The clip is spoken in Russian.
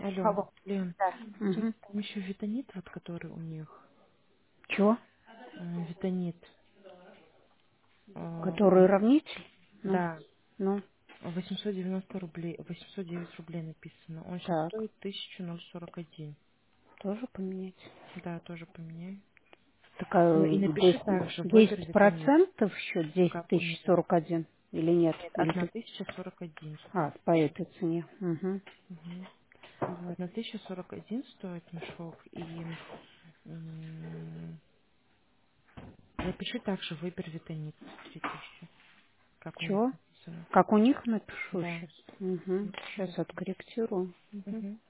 Алло, Алло. Лен, Да. слушай, Угу. там еще витанит, вот который у них, Чего? витанит, Который равнитель? Ну, да, ну, 890 рублей, 809 рублей написано. Он сейчас так. стоит 1041. Тоже поменять. Да, тоже поменяй. Так, Ну и напиши также выбор 10 витамин, процентов счет 10 как у тысяч них. 41 или нет? Нет, Или ты... 1041 А, стоит по мешок. этой цене. Угу. Мгм. 1041 стоит мешок. И напиши также выбор витамин 3000, как у них Чего? написано. Как у них напишу Да. сейчас? Угу. Напиши Сейчас вот. откорректирую. Угу. Мгм.